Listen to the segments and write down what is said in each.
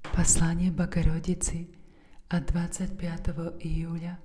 Послание Богородицы от 25 июля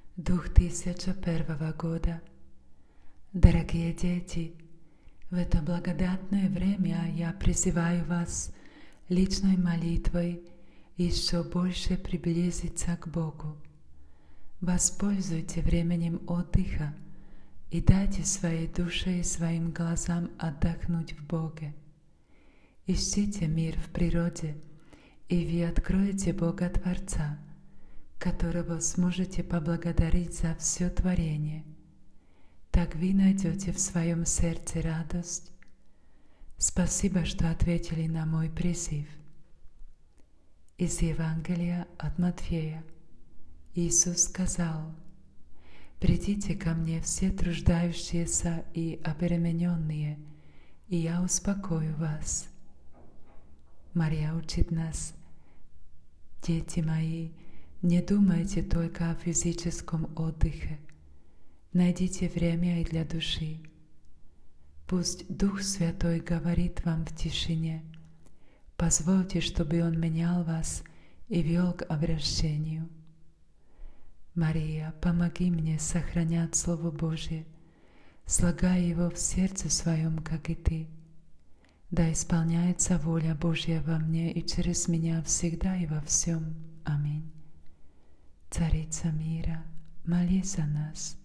2001 года. Дорогие дети, в это благодатное время я призываю вас личной молитвой еще больше приблизиться к Богу. Воспользуйте временем отдыха и дайте своей душе и своим глазам отдохнуть в Боге. Ищите мир в природе, и вы откроете Бога Творца, которого сможете поблагодарить за все творение. Так вы найдете в своем сердце радость. Спасибо, что ответили на мой призыв. Из Евангелия от Матфея. Иисус сказал: «Придите ко мне все труждающиеся и обремененные, и я успокою вас». Мария учит нас: «Дети мои, не думайте только о физическом отдыхе. Найдите время и для души. Пусть Дух Святой говорит вам в тишине. Позвольте, чтобы Он менял вас и вел к обращению. Мария, помоги мне сохранять Слово Божие, слагая его в сердце своем, как и Ты. Да исполняется воля Божья во мне и через меня всегда и во всем. Аминь. Царица мира, молись за нас.